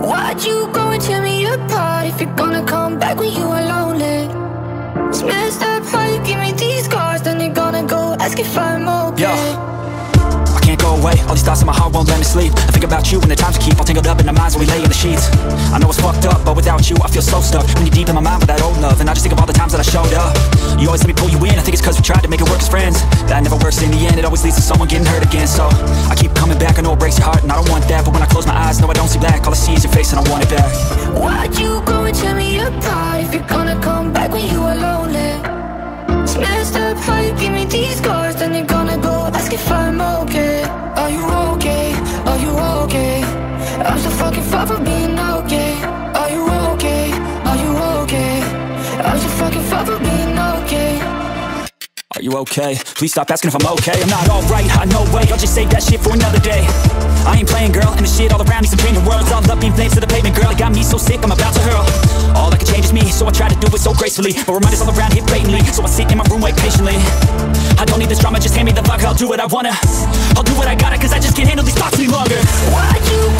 Why'd you go and tear me apart if you're gonna come back when you are lonely? It's messed up how you give me these scars, then you're gonna go ask if I'm okay. Yeah. I can't go away, all these thoughts in my heart won't let me sleep. I think about you and the times we keep all tangled up in our minds when we lay in the sheets. I know it's fucked up, but without you I feel so stuck. When you're deep in my mind with that old love, and I just think of all the times that I showed up. You always let me pull you in, I think it's cause we tried to make it work as friends. That never works in the end, it always leads to someone getting hurt again. So I keep coming back, I know it breaks your heart and I don't want that. But when I close my eyes, no I don't see black, all I see is your face and I want it back. Why'd you go and tear me apart if you're gonna come back when you are lonely? It's messed up how you give me these scars, then you're gonna go ask if I'm okay. Are you okay? Are you okay? I'm so fucking far from being okay. Are you okay? Are you okay? I'm so fucking far from being okay. Are you okay? Please stop asking if I'm okay. I'm not alright, I know way, I'll just save that shit for another day. I ain't playing girl, and the shit all around me some changing worlds. All up being flames to the pavement, girl, it got me so sick, I'm about to hurl. All I can change is me, so I try to do it so gracefully. But reminders all around hit blatantly, so I sit in my room, wait patiently. I don't need this drama, just hand me the fuck, I'll do what I wanna. I'll do what I gotta, cause I just can't handle these thoughts any longer. Why'd you